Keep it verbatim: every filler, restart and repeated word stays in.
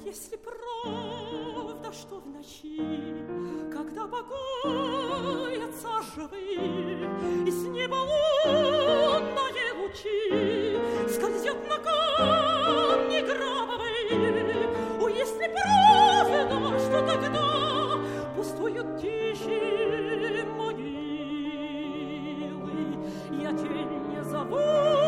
если правда, что в ночи, когда покоятся живые, из неба лунные лучи скользят на камни гробовые, о, если правда, что тогда пустуют тихие могилы, я тень не зову.